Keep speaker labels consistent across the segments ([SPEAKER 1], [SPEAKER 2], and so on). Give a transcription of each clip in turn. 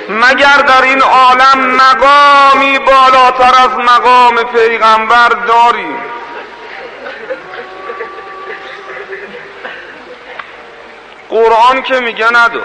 [SPEAKER 1] مگر در این عالم مقامی بالاتر از مقام پیغمبر داریم؟ قرآن که میگه نداره.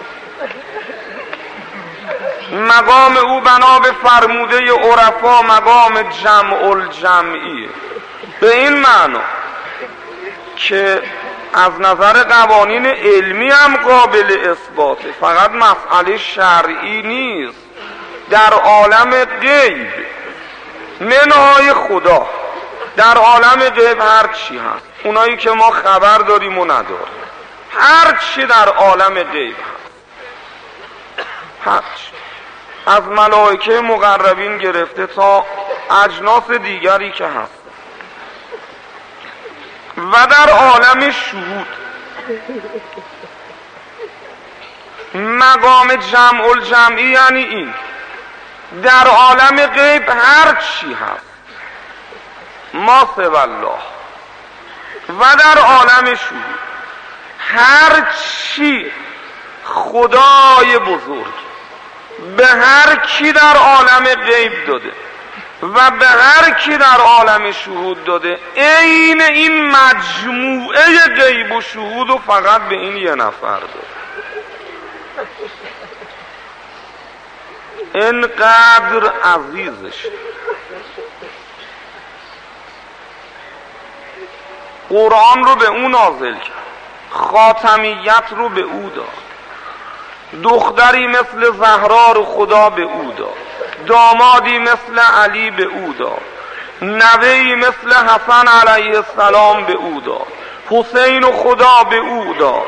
[SPEAKER 1] مقام او بنا به فرموده عرفا مقام جمع الجمعیه، به این معنا که از نظر قوانین علمی هم قابل اثباته، فقط مسئله شرعی نیست. در عالم غیب منهای خدا، در عالم غیب هر چی هست، اونایی که ما خبر داریم و نداریم، هر چی در عالم غیب هست، هر چی از ملائکه مقربین گرفته تا اجناس دیگری که هست، و در عالم شهود مقام جمع الجمعی یعنی این در عالم غیب هر چی هست ما سوی الله، و در عالم شهود هر چی خدای بزرگ به هر کی در عالم غیب داده و به هر کی در عالم شهود داده، عین این مجموعه غیب و شهود و فقط به این یه نفر داده. اینقدر عزیزش. قرآن رو به او نازل کرد، خاتمیت رو به او داد، دختری مثل زهرا رو خدا به او داد، دامادی مثل علی به او داد، نوهی مثل حسن علیه السلام به او داد، حسین و خدا به او داد.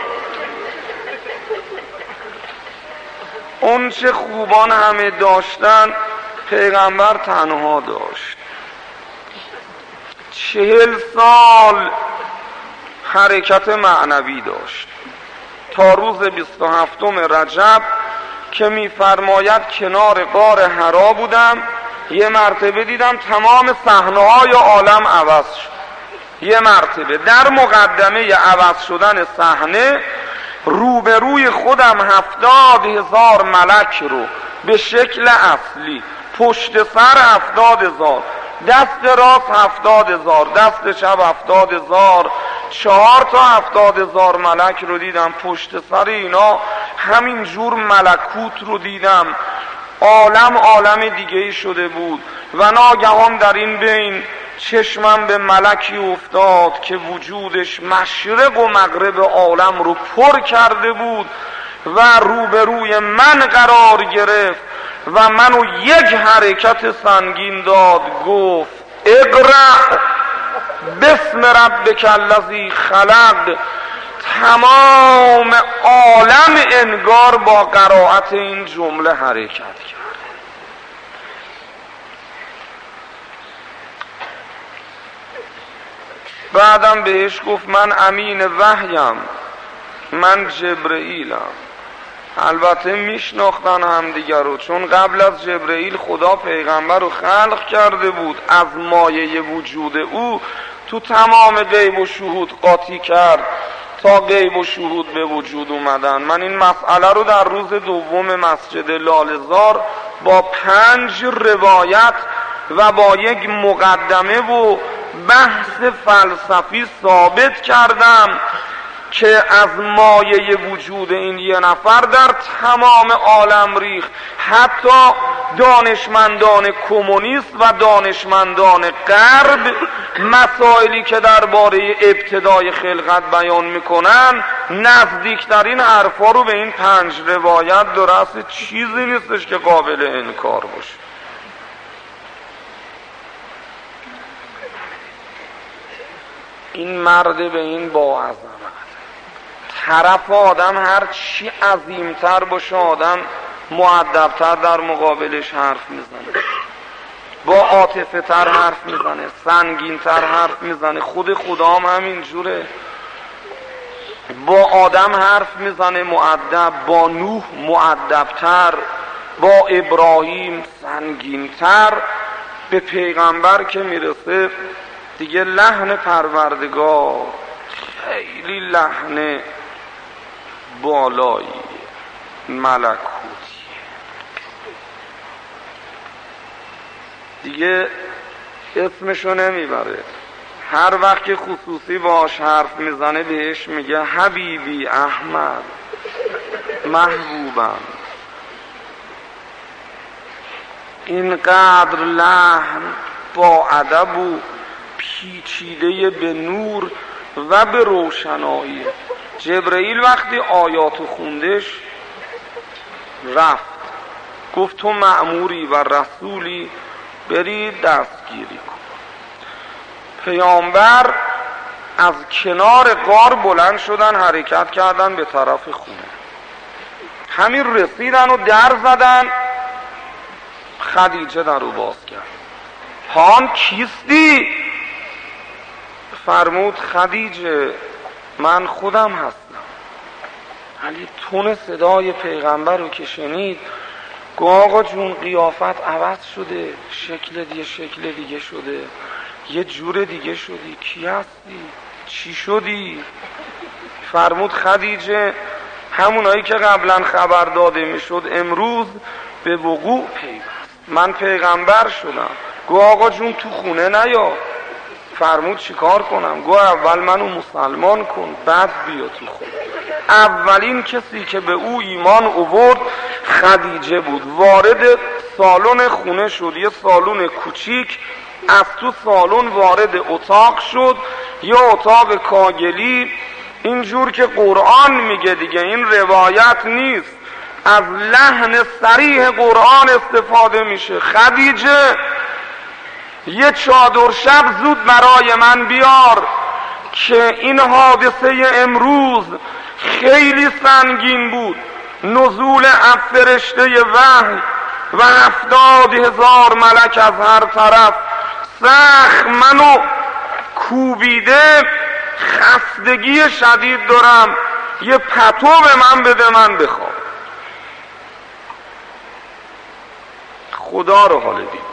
[SPEAKER 1] اون چه خوبان همه داشتن پیغمبر تنها داشت. 40 سال حرکت معنوی داشت تا روز 27 رجب که می‌فرماید کنار غار حرا بودم، یه مرتبه دیدم تمام صحنه‌های عالم عوض شد. یه مرتبه در مقدمه عوض شدن صحنه روبروی خودم 70,000 ملک رو به شکل اصلی، پشت سر 70,000، دست راست 70,000، دست چپ 70,000، 4 تا 70,000 ملک رو دیدم. پشت سر اینا همین جور ملکوت رو دیدم. عالم دیگه شده بود و ناگهان در این بین چشمم به ملکی افتاد که وجودش مشرق و مغرب عالم رو پر کرده بود و روبروی من قرار گرفت و منو یک حرکت سنگین داد، گفت اقرأ بسم ربک الذی خلق. تمام عالم انگار با قرائت این جمله حرکت کرد. بعدم بهش گفت من امین وحیم، من جبرئیلم. البته میشناختن هم دیگر رو، چون قبل از جبرئیل خدا پیغمبر رو خلق کرده بود، از مایه وجود او تو تمام غیب و شهود قاطی کرد تا غیب و شهود به وجود اومدن. من این مسئله رو در روز دوم مسجد لاله‌زار با 5 روایت و با یک مقدمه و بحث فلسفی ثابت کردم که از مایه وجود این یه نفر در تمام عالم ریخت. حتی دانشمندان کمونیست و دانشمندان غرب مسائلی که درباره ابتدای خلقت بیان میکنن نزدیکترین حرفا رو به این 5 روایت درست چیزی نیستش که قابل انکار باشه. این مرد به این با عظمت، طرف آدم هر چی عظیمتر باشه آدم مؤدبتر در مقابلش حرف میزنه، با عاطفه تر حرف میزنه، سنگین تر حرف میزنه. خود خدا هم همین جوره، با آدم حرف میزنه مؤدب، با نوح مؤدبتر، با ابراهیم سنگینتر. به پیغمبر که میرسه دیگه لحن پروردگار خیلی لحن بالایی ملکوتی. دیگه اسمشو نمیبره. هر وقت که خصوصی باش حرف میزنه بهش میگه حبیبی احمد، محبوبم. اینقدر لحن با ادب و پیچیده به نور و به روشنایی. جبرئیل وقتی آیاتو خوندش رفت، گفت تو مأموری و رسولی، برید دستگیری کن. پیامبر از کنار غار بلند شدن، حرکت کردن به طرف خونه. همین رسیدن و در زدن، خدیجه در رو باز کرد. هان کیستی؟ فرمود خدیجه من خودم هستم. علی تون صدای پیغمبر رو که شنید گفت آقا جون قیافت عوض شده، شکل دیگه شده، یه جور دیگه شدی، کی هستی؟ چی شدی؟ فرمود خدیجه همونایی که قبلا خبر داده میشد امروز به وقوع پیوست، من پیغمبر شدم. گفت آقا جون تو خونه نیا. فرمود چیکار کنم؟ گفت اول منو مسلمان کن بعد بیا تو خونه. اولین کسی که به او ایمان آورد خدیجه بود. وارد سالن خونه شد، یه سالن کوچیک. از تو سالن وارد اتاق شد، یه اتاق کاگلی، اینجور که قرآن میگه دیگه، این روایت نیست، از لحن صریح قرآن استفاده میشه. خدیجه یه چادر شب زود برای من بیار که این حادثه امروز خیلی سنگین بود. نزول فرشته وحی و 70,000 ملک از هر طرف سخت منو کوبیده، خستگی شدید دارم، یه پتو به من بده من بخوام. خدا رو حال دید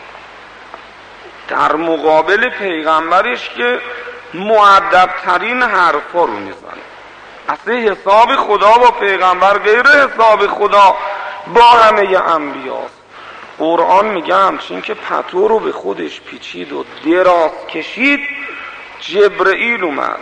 [SPEAKER 1] در مقابل پیغمبرش که مؤدب‌ترین حرفا رو میزنه. اصلا حساب خدا با پیغمبر غیر حساب خدا با همه انبیاست. قرآن میگه همچین که پتو رو به خودش پیچید و دراز کشید، جبرئیل اومد،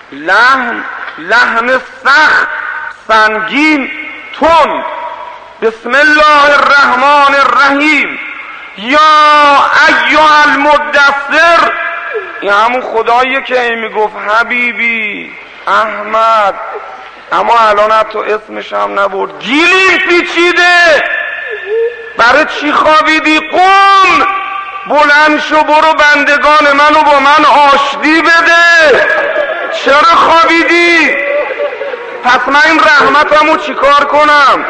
[SPEAKER 1] لحن سخت سنگین تند، بسم الله الرحمن الرحیم، یا ایها المدثر. این همون خداییه که این میگفت حبیبی احمد، اما الان حتی اسمش هم نبرد. گیلیم پیچیده، برای چی خوابیدی؟ قوم، بلند شو، برو بندگان منو با من آشتی بده. چرا خوابیدی؟ پس من این رحمتمو چیکار کنم؟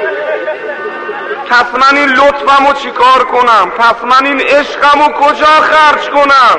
[SPEAKER 1] پس من این لطفمو چیکار کنم؟ پس من این عشقمو کجا خرج کنم؟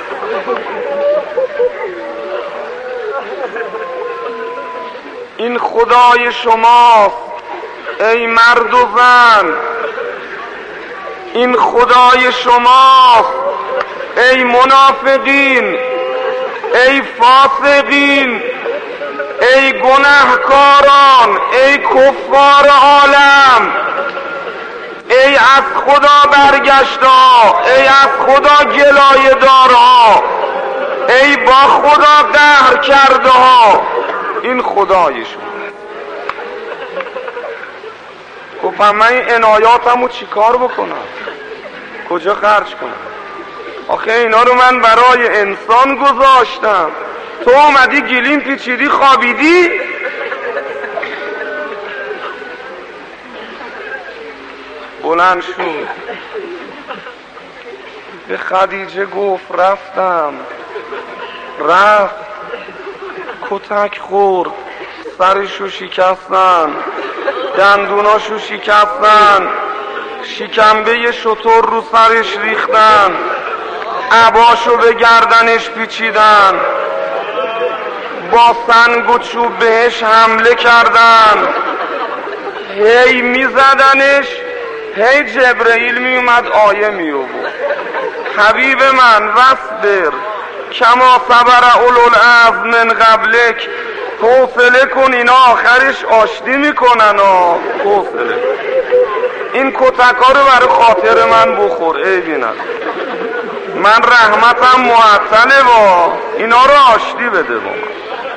[SPEAKER 1] این خدای شماست ای مرد و زن، این خدای شماست ای منافقین، ای فاسقین، ای گناهکاران، ای کفار عالم، ای از خدا برگشتا، ای از خدا گلایه دارها، ای با خدا قهر کرده ها. این خدای شما. گفتم من این عنایاتمو چی کار بکنم؟ کجا خرج کنم؟ آخه اینا رو من برای انسان گذاشتم، تو اومدی گلیم پیچیدی خوابیدی؟ بلند شد به خدیجه گفت رفتم، رفت کتک خورد، سرشو شکستن، دندوناشو شکستن، شکمبه شتر رو سرش ریختن، عباشو به گردنش پیچیدن، با سنگ و چوب بهش حمله کردن، هی میزدنش، هی جبرئیل میومد آیه میآورد. حبیب من وصبر کما صبر اولوالعزم من قبلک، حوصله کن، اینا آخرش آشتی میکنن. حوصله این کتکا رو برای خاطر من بخور، عیبی نداره. من رحمتم معطله با اینا رو آشتی بده با من.